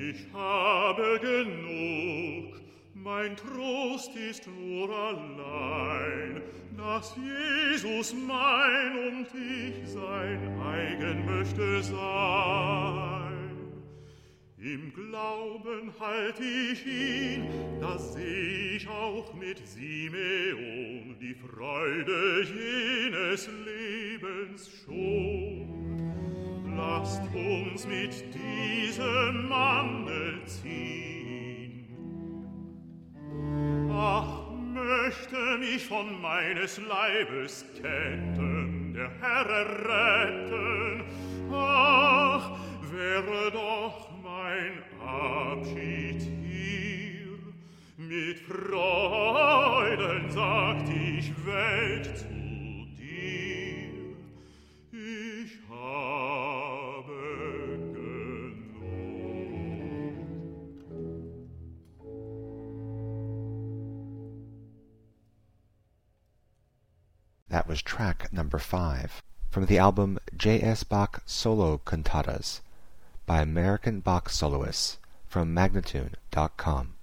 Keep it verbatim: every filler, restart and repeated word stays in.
Ich habe genug, mein Trost ist nur allein, dass Jesus mein und ich sein eigen möchte sein. Im Glauben halt ich ihn, da seh ich auch mit Simeon die Freude jenes Lebens schon. Lasst uns mit diesem Manne ziehen. Ach, möchte mich von meines Leibes Ketten der Herr erretten. Ach, wäre doch mein Abschied hier. Mit Freuden sagt ich Welt zu dir. Ich habe genug. That was track number five from the album J S. Bach Solo Cantatas by American Bach Soloists from Magnatune dot com.